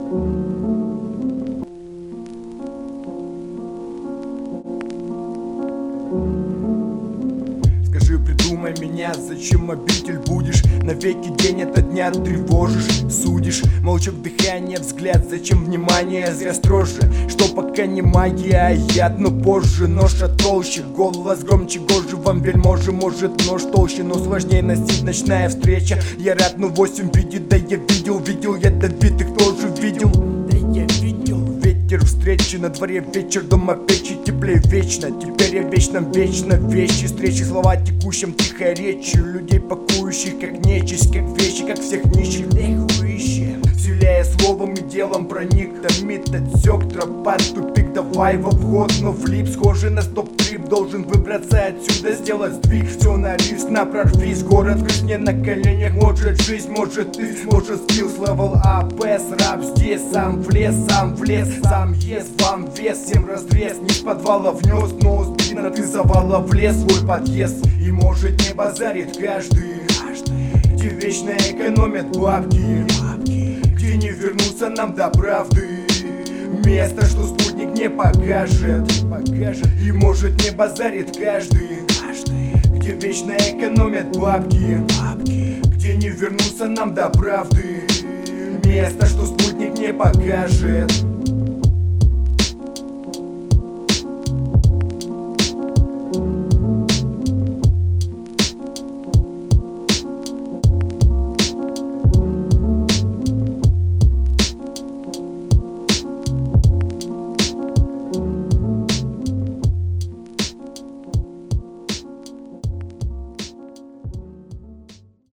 Скажи, придумай меня, зачем обитель будешь? Навеки день ото дня тревожишь, судишь. Молча дыхание, взгляд, зачем внимание? Зря строже, что пока не магия, а яд, но позже. Нож толще, голос громче, гоже вам вельможи. Может нож толще, но сложнее носить. Ночная встреча, я рад, но 8 видит. Да я видел я добитых тоже видел. Ветер встречи, на дворе вечер, дома печи, теплее вечно. Теперь я вечно вещи, встречи, слова текущим тихой речью. Людей пакующих как нечисть, как вещи, как всех нищих вселяя словом и делом проник. Томит, отсек, тропа, тупик, давай в обход. Но флип, схожий на стоп-трип, должен выбраться отсюда, сделать сдвиг. Все на риск, на прорвись, город крыс не на коленях. Может жизнь, может ты, может скилл, левел АП, раб здесь. Сам влез, сам ест, вам вес, всем разрез. Не с подвала внес, но спина ты завала влез свой подъезд. И может не базарит каждый, где вечно экономят бабки, где не вернуться нам до правды. Место, что спутник не покажет. И может не базарит каждый, где вечно экономят бабки, где не вернуться нам до правды. Место, что спутник не покажет.